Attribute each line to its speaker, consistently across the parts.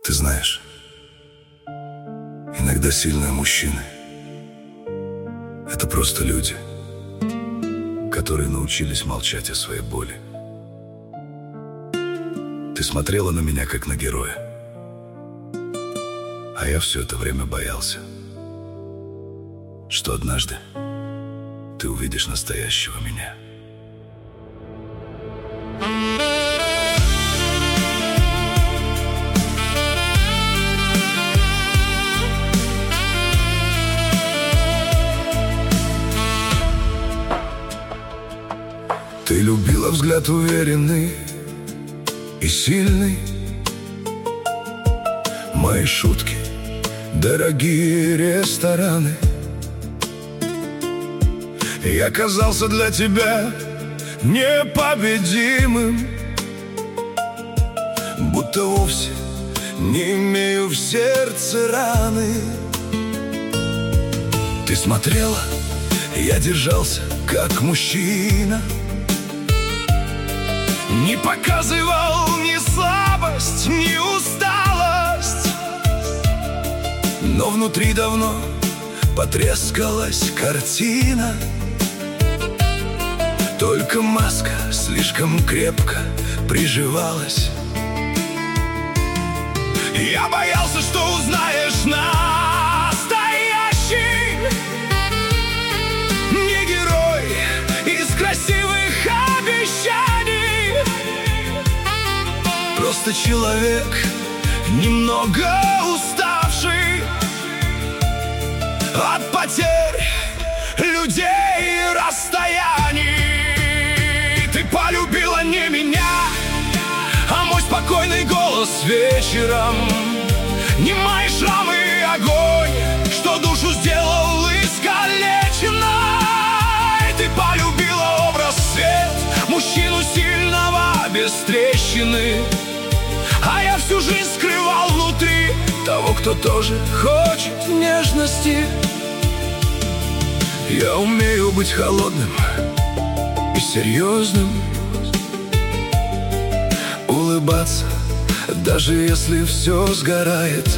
Speaker 1: Ты знаешь, иногда сильные мужчины — это просто люди, которые научились молчать о своей боли. Ты смотрела на меня, как на героя, а я все это время боялся, что однажды ты увидишь настоящего меня. Ты любила взгляд уверенный и сильный, мои шутки, дорогие рестораны. Я казался для тебя непобедимым, будто вовсе не имею в сердце раны. Ты смотрела, я держался как мужчина, не показывал ни слабость, ни усталость, но внутри давно потрескалась картина. Только маска слишком крепко приживалась. Я боялся, что узнаешь настоящий, не герой из красивых обещаний, просто человек, немного уставший от потерь, людей и расстояний. Ты полюбила не меня, а мой спокойный голос вечером, не мои шрамы и огонь, что душу сделал искалеченной. Ты полюбила образ свет, мужчину сильного без трещины, а я всю жизнь скрывал внутри того, кто тоже хочет нежности. Я умею быть холодным и серьезным, улыбаться, даже если все сгорает.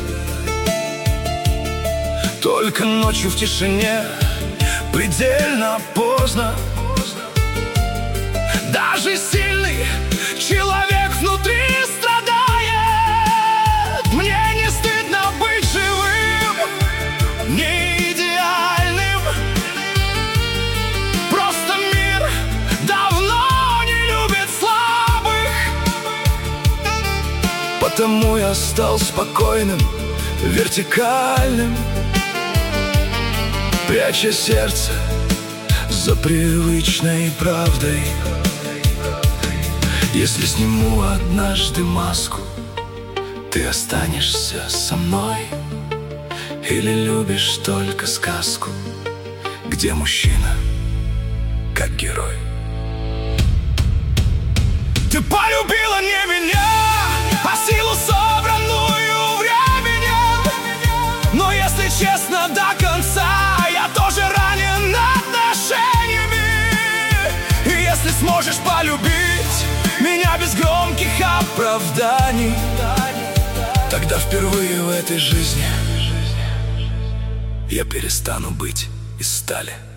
Speaker 1: Только ночью в тишине, предельно поздно, даже сильный человек внутри страдает. Мне не стыдно быть живым, не идеальным, просто мир давно не любит слабых. Потому я стал спокойным, вертикальным, пряча сердце за привычной правдой. Если сниму однажды маску, ты останешься со мной? Или любишь только сказку, где мужчина как герой? Ты полюбила не меня, а силу, собранную временем. Но если честно до конца, я тоже ранен отношениями. И если сможешь полюбить меня без громких оправданий, тогда впервые в этой жизни я перестану быть из стали.